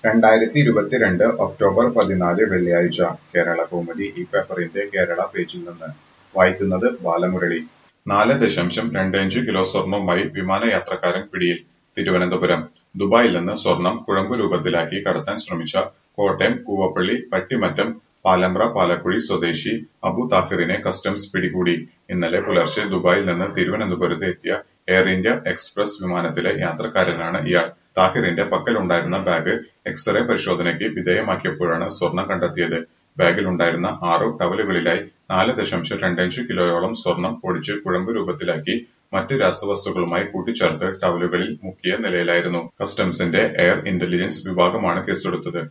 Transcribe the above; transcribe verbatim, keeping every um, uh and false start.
രണ്ടായിരത്തി ഇരുപത്തിരണ്ട് ഒക്ടോബർ പതിനാല് വെള്ളിയാഴ്ച കേരളകൗമുദി ഈ പേപ്പറിന്റെ കേരള പേജിൽ നിന്ന് വായിക്കുന്നത് ബാലമുരളി. നാല് ദശാംശം രണ്ടഞ്ച് കിലോ സ്വർണവുമായി വിമാനയാത്രക്കാരൻ പിടിയിൽ. തിരുവനന്തപുരം ദുബായിൽ നിന്ന് സ്വർണം കുഴമ്പ് രൂപത്തിലാക്കി കടത്താൻ ശ്രമിച്ച കോട്ടയം കൂവപ്പള്ളി പട്ടിമറ്റം പാലമ്പ്ര പാലക്കുഴി സ്വദേശി അബു താഹിറിനെ കസ്റ്റംസ് പിടികൂടി. ഇന്നലെ പുലർച്ചെ ദുബായിൽ നിന്ന് തിരുവനന്തപുരത്ത് എത്തിയ എയർ ഇന്ത്യ എക്സ്പ്രസ് വിമാനത്തിലെ യാത്രക്കാരനാണ് ഇയാൾ. താഹിറിന്റെ പക്കലുണ്ടായിരുന്ന ബാഗ് എക്സ്റേ പരിശോധനയ്ക്ക് വിധേയമാക്കിയപ്പോഴാണ് സ്വർണം കണ്ടെത്തിയത്. ബാഗിലുണ്ടായിരുന്ന ആറു കവലുകളിലായി നാല് ദശാംശം രണ്ടഞ്ച് കിലോയോളം സ്വർണം പൊടിച്ച് കുഴമ്പ് രൂപത്തിലാക്കി മറ്റ് രാസവസ്തുക്കളുമായി കൂട്ടിച്ചേർത്ത് കവലുകളിൽ മുക്കിയ നിലയിലായിരുന്നു. കസ്റ്റംസിന്റെ എയർ ഇന്റലിജൻസ് വിഭാഗമാണ് കേസെടുത്തത്.